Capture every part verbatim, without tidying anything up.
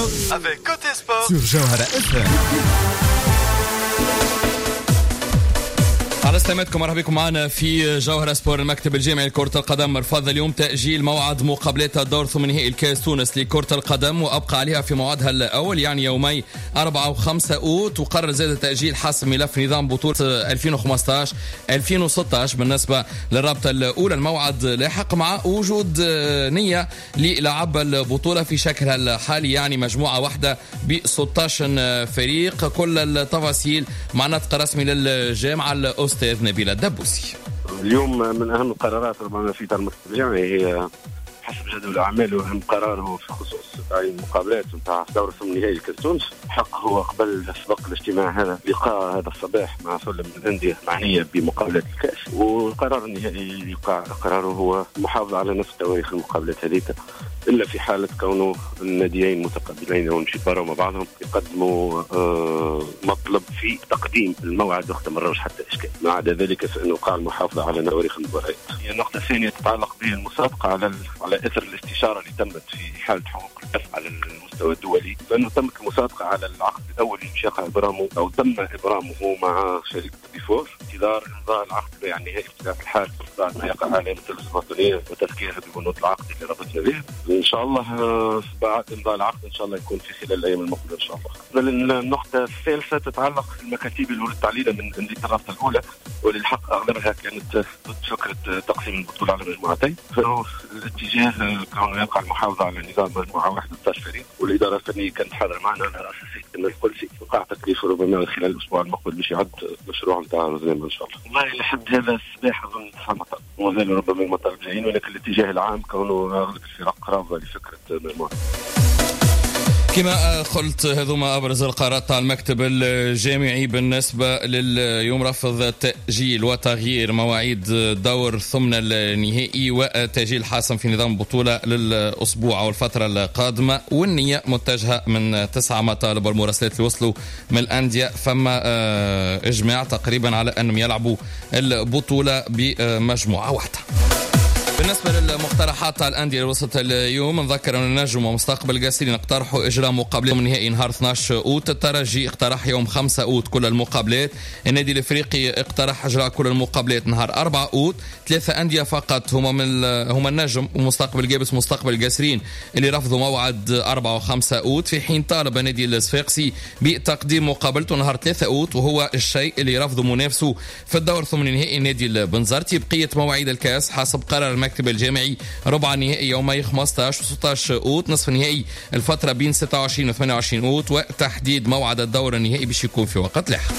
avec Côté Sport sur جوهرة اف ام. على سلامتكم، مرحبا بكم معنا في جوهرة سبور. المكتب الجامعي لكرة القدم رفض اليوم تأجيل موعد مقابلات الدور ثمن نهائي الكاس تونس لكرة القدم، وأبقى عليها في موعدها الأول يعني يومي أربعة وخمسة أوت. وقرر زاد تأجيل حسم ملف نظام بطولة ألفين وخمسطعش ألفين وستطعش بالنسبة للرابطة الأولى. الموعد لاحق مع وجود نية للعب البطولة في شكلها الحالي، يعني مجموعة واحدة ب ستة عشر فريق. كل التفاصيل مع نطق رسمي للجامعة الأستاذ نبيل الدبوسي. اليوم من أهم القرارات ربما في المكتب الجامعي هي حسب جدول الأعمال، وأهم قرار هو في خصوص تعيين المقابلات نتاع دورة ثمن نهائي كأس تونس. حق هو قبل سبق الاجتماع هذا لقاء هذا الصباح مع سلم من الأندية معنية بمقابلات الكأس، والقرار النهائي يقع قراره هو المحافظة على نفس تواريخ المقابلات هذيك، إلا في حالة كونه الناديين متقابلين أو نشيباروا مع بعضهم يقدموا آه مطلب في تقديم الموعد وقت ما نروش حتى إشكال. ما عدا ذلك فإنه قع المحافظة على تواريخ المباريات. هي النقطة الثانية تتعلق بالمسابقة على على إثر الاستشارة اللي تمت في حالة حقوق الدفع على المستوى الدولي، لأنه تمت المسابقة على العقد الأول اللي مشى إبرامه أو تم إبرامه مع شركة بيفور انتظار إمضاء العقد البيع النهائي في الحال بعد ما يقع علامة الوطنية وتذكيرها ببنود العقد اللي ربطنا به. إن شاء الله بعد إمضاء العقد إن شاء الله يكون في خلال الأيام المقبلة إن شاء الله. النقطة الثالثة تتعلق بالمكاتب اللي ولدت علينا من أندية الرابطة الأولى، وللحق أغلبها كانت ضد فكرة تقسيم البطولة على مجموعتين. فهو الاتجاه كونه يقع المحافظة على نظام مجموعة واحدة ستة عشر فريق، والإدارة الفنية كانت حاضرة معنا على أساس أن الكل شيء وقع تكليف ربما خلال الأسبوع المقبل باش يعد مشروع نتاع رزيم إن شاء الله. والله لحد هذا الصباح أظن مطر ومازال ربما المطر جايين، ولكن الاتجاه العام كونه أغلب الفرق رافضة لفكرة مجموعة. كما قلت هذوما أبرز القرارات على المكتب الجامعي بالنسبة لليوم: رفض تأجيل وتغيير مواعيد دور ثمن النهائي وتأجيل حاسم في نظام البطولة للأسبوع أو الفترة القادمة. والنية متجهة من تسعة مطالب المراسلات اللي وصلوا من الأندية، فما إجماع تقريبا على أنهم يلعبوا البطولة بمجموعة واحدة. بالنسبة للمقترحات على الأندية اللي وصلت اليوم، نذكر أن النجم ومستقبل القاسرين اقترحوا إجراء مقابلة من نهائي نهار اثني عشر أوت. الترجي اقترح يوم خمسة أوت كل المقابلات. النادي الإفريقي اقترح إجراء كل المقابلات نهار أربعة أوت. ثلاثة أندية فقط هما من هما النجم ومستقبل القابس ومستقبل القاسرين اللي رفضوا موعد أربعة وخمسة أوت، في حين طالب النادي الصفاقسي بتقديم مقابلته نهار ثلاثة أوت، وهو الشيء اللي رفضوا منافسه في الدور ثمن نهائي النادي البنزرتي. بقية مواعيد الكاس حسب قرار المكتب الجامعي: ربع النهائي يومي خمسطعش وستة عشر أوت، نصف النهائي الفترة بين ستة وعشرين وثمانية وعشرين أوت، وتحديد موعد الدور النهائي باش يكون في وقت لاحق.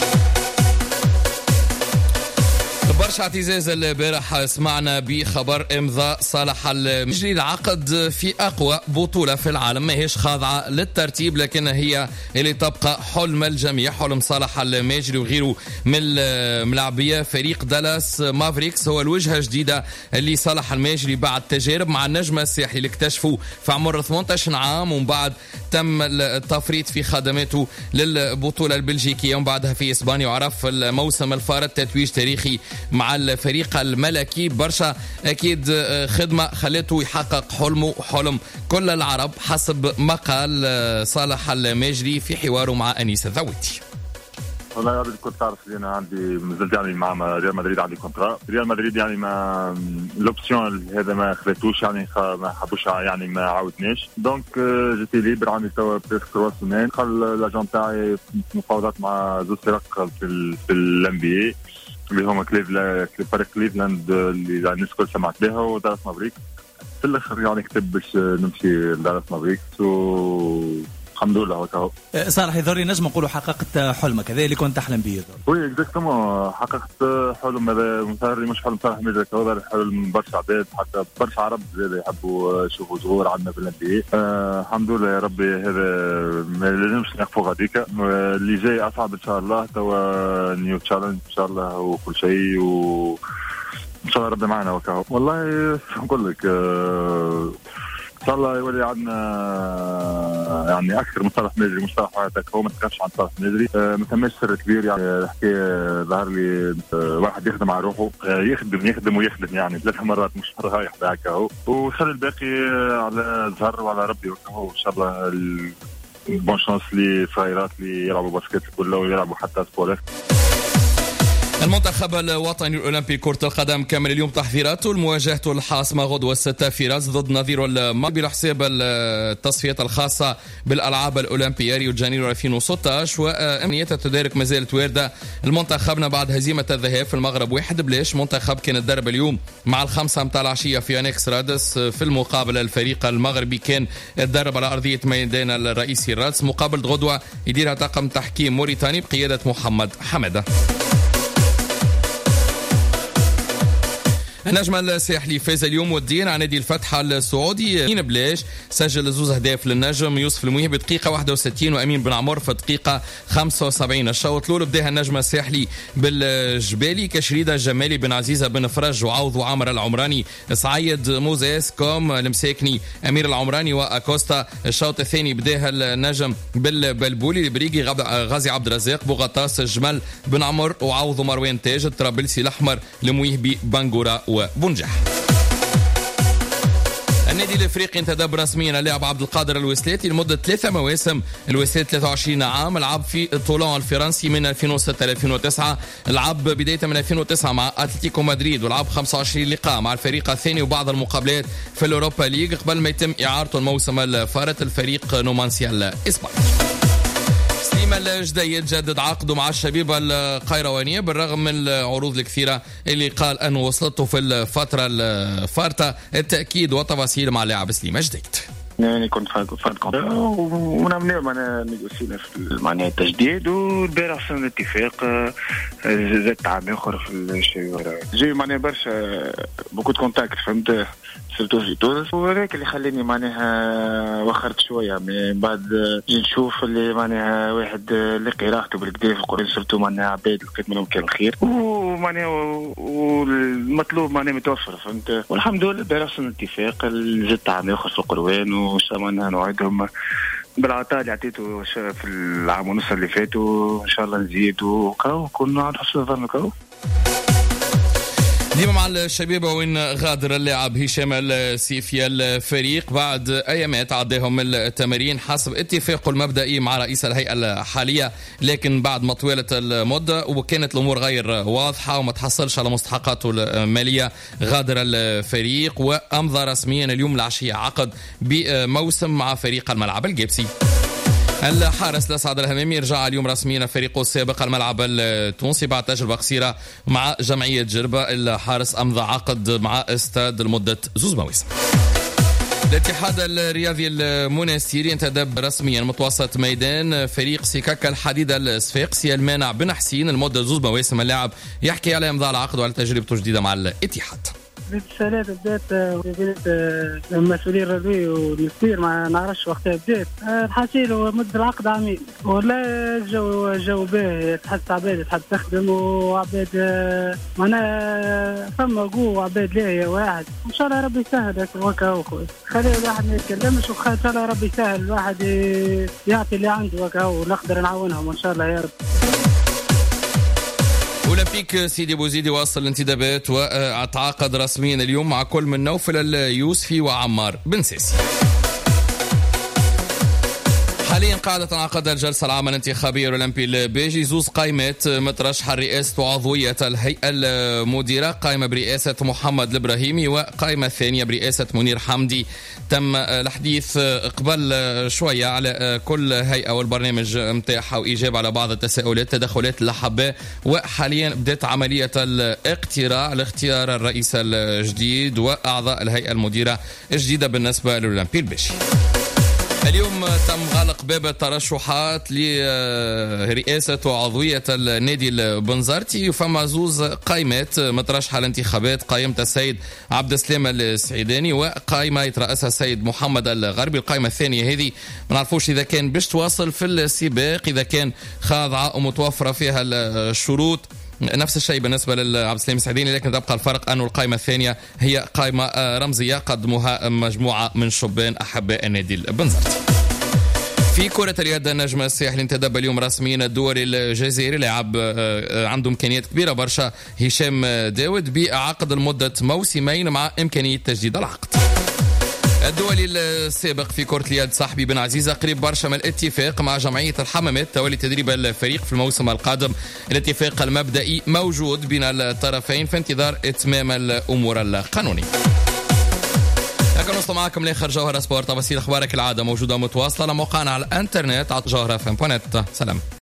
برشا اعتزاز البارح سمعنا بخبر امضاء صالح المجري العقد في اقوى بطوله في العالم، ماهيش خاضعه للترتيب لكن هي اللي تبقى حلم الجميع، حلم صالح المجري وغيره من الملاعبيه. فريق دالاس مافريكس هو الوجهه الجديده اللي صالح المجري بعد تجارب مع النجم الساحلي اللي اكتشفوا في عمر ثمانية عشر عام، ومن بعد تم التفريط في خدماته للبطوله البلجيكيه، ومن بعدها في اسبانيا، وعرف الموسم الفارط تتويج تاريخي مع الفريق الملكي. برشا أكيد خدمة خلته يحقق حلمه حلم كل العرب حسب ما قال صالح المجري في حواره مع أنيس الذويتي. والله يا ريت كنت تعرف لي انا عندي مازلت يعني مع ريال مدريد عندي كونترا ريال مدريد، يعني ما لوبسيون هذا ما خليتوش، يعني ما حبوش يعني ما عاودناش. دونك جيتي ليبر عندي توا بريسك ثلاث سنين. خل لاجون تاعي مفاوضات مع زوج فرق في في الام بي اي اللي هما كليفلاند فريق كليفلاند اللي الناس الكل سمعت بها، ودالاس مافريكس. في الاخر يعني كتب باش نمشي لدالاس مافريكس و الحمد لله. وكاو صالح يظهر نجم نقولوا حققت حلمك هذا اللي كنت تحلم به. وي اكزاكتومون حققت حلم، هذا مثال مش حلم صالح ميزة، هذا حلم برشا عباد حتى برشا عرب زاد يحبوا يشوفوا ظهور عندنا في الأندية. آه الحمد لله يا ربي، هذا ما لازمش نقفوا غاديكا. اللي جاي أصعب إن شاء الله، توا نيو تشالنج إن شاء الله وكل شيء، و إن شاء الله ربي معنا. وكاو والله نقول لك آه إن شاء الله يولي عندنا يعني أكثر من صالح مجري، مصطلح هذاك هو ما تخافش عن صالح مجري. أه ما ثماش سر كبير، يعني الحكاية ظهر لي أه واحد يخدم على روحه، أه يخدم يخدم ويخدم يعني ثلاث مرات مش مرة رايح هكا هو، وخلي الباقي على الزهر وعلى ربي. وهو إن شاء الله بون شانس لي صغيرات اللي يلعبوا باسكت ولا يلعبوا حتى سبورت. المنتخب الوطني الأولمبي كرة القدم كمل اليوم تحضيراته لمواجهة الحاسمة غدوة الستة في راس ضد نظيره المغربي لحساب التصفيات الخاصة بالألعاب الأولمبية ريو جانيرو ألفين وستة عشر، وأمنية التدارك ما زالت واردة المنتخبنا بعد هزيمة الذهاب في المغرب واحد بلاش. منتخب كان الدرب اليوم مع الخمسة متاع العشية في أنيكس رادس، في المقابل الفريق المغربي كان الدرب على أرضية ميدان الرئيسي رادس. مقابل غدوة يديرها طاقم تحكيم موريتاني بقيادة محمد حمدة. النجم الساحلي فاز اليوم وديا على نادي الفتح السعودي بلاش، سجل زوز اهداف للنجم يوسف المويه بدقيقه واحد وستين وامين بن عمر في دقيقه خمسة وسبعين. الشوط الاول بداها النجم الساحلي بالجبالي كشريده جمالي بن عزيزه بن فرج وعوض وعامر العمراني سعيد موزيس كوم المساكني امير العمراني واكوستا. الشوط الثاني بداها النجم بالبلبولي البريقي غازي عبد الرزاق بوغطاس جمال بن عمر وعوض مروان تاج الطرابلسي الاحمر المويهبي بنغورا وبنجح. النادي الافريقي انتدب رسميا اللاعب عبد القادر الوسلاتي لمده ثلاثه مواسم. الوسلاتي ثلاثة وعشرين عام، لعب في طولون الفرنسي من ألفين وستة ل ألفين وتسعة، لعب بدايه من ألفين وتسعة مع اتلتيكو مدريد ولعب خمسة وعشرين لقاء مع الفريق الثاني وبعض المقابلات في الاوروبا ليج قبل ما يتم اعارته الموسم الفارط الفريق نومانسيا الاسباني. الجديد جدد عقده مع الشبيبة القيروانية بالرغم من العروض الكثيرة اللي قال أنه وصلته في الفترة الفارطة. التأكيد وتفاصيل مع اللاعب سليم جديد. يعني كنت فاد كونتر ونعمل معنا نيغوسينا في معناها التجديد، والبارح صرنا اتفاق زاد تعب اخر في الشيء جاي معناها برشا بوكو كونتاكت فهمت سيرتو في تونس، وهذاك اللي خلاني معناها وخرت شويه من بعد نشوف اللي معناها واحد لقي راحته بالكدا في القرآن سيرتو معناها عباد لقيت منهم كان الخير ومعناها والمطلوب معناها متوفر فهمت. والحمد لله البارح صرنا اتفاق زاد تعب اخر في القروان وان شاء الله نوعدهم بالعطاء اللي عطيته في العام ونص اللي فاتوا ان شاء الله نزيد وكاو كنا على حسب ظن كاو. ديما مع الشبيبة وين غادر اللاعب هشام السيفي الفريق بعد ايامات عداهم التمارين حسب اتفاقه المبدئي مع رئيس الهيئة الحالية، لكن بعد ما طويلت المدة وكانت الامور غير واضحة وما تحصلش على مستحقاته المالية غادر الفريق وامضى رسميا اليوم العشية عقد بموسم مع فريق الملعب الجيبسي. الحارس الأسعد الهمامي يرجع اليوم رسميا فريقه السابق الملعب التونسي بعد تجربة قصيرة مع جمعية جربة. الحارس أمضى عقد مع استاد لمدة زوز مواسم. الاتحاد الرياضي المنستيري انتدب رسميا متوسط ميدان فريق سكاكا الحديد الصفاقسي المانع بن حسين لمدة زوز مواسم. اللاعب يحكي على امضاء العقد وعلى تجربته جديدة مع الاتحاد. بالسنة بدات بدات المسؤولين الرياضيين والمسير ما نعرفش وقتها بدات الحاصل هو مد العقد عامين ولا الجو جو باهي تحس عباد تحب تخدم وعباد معناها فما قوة عباد لاهية واحد ان شاء الله ربي يسهل هكا اخوي خلي الواحد ما يتكلمش وان شاء الله ربي يسهل الواحد يعطي اللي عنده هكا ونقدر نعاونهم ان شاء الله يا رب. أولمبيك سيدي بوزيدي واصل الانتدابات وتعاقد رسميا اليوم مع كل من نوفل اليوسفي وعمار بن سيسي. حاليا قاعدة تنعقد الجلسة العامة الانتخابية الأولمبي البيجي زوز قائمات مترشحة رئاسة وعضوية الهيئة المديرة، قائمة برئاسة محمد الإبراهيمي وقائمة ثانية برئاسة منير حمدي. تم الحديث قبل شوية على كل هيئة والبرنامج متاعها وإجابة على بعض التساؤلات التدخلات اللحبة، وحاليا بدأت عملية الاقتراع لاختيار الرئيس الجديد وأعضاء الهيئة المديرة الجديدة بالنسبة للأولمبي البيجي. اليوم تم غلق باب الترشحات لرئاسة وعضوية النادي البنزرتي، وفما زوز قائمات مترشحة لانتخابات، قائمة السيد عبد السلام السعيداني وقائمة يترأسها السيد محمد الغربي. القائمة الثانية هذه ما نعرفوش إذا كان باش تواصل في السباق، إذا كان خاضعة ومتوفرة فيها الشروط. نفس الشيء بالنسبة لعبد السلام السعيداني، لكن تبقى الفرق أن القائمة الثانية هي قائمة رمزية قدمها مجموعة من شبان أحباء النادي البنزرتي. في كرة اليد النجم الساحلي انتدب اليوم رسميا الدوري الجزائري، لاعب عنده إمكانيات كبيرة برشا هشام داود بعقد لمدة موسمين مع إمكانية تجديد العقد. الدولي السابق في كرة اليد صاحبي بن عزيزة قريب برشا من الاتفاق مع جمعية الحمامات تولي تدريب الفريق في الموسم القادم. الاتفاق المبدئي موجود بين الطرفين في انتظار إتمام الأمور القانونية. لكن نوصل معكم لاخر جوهرة سبورت. تفاصيل اخبارك العادة موجودة متواصلة على موقعنا على الانترنت على جوهرة فم دوت نت. سلام.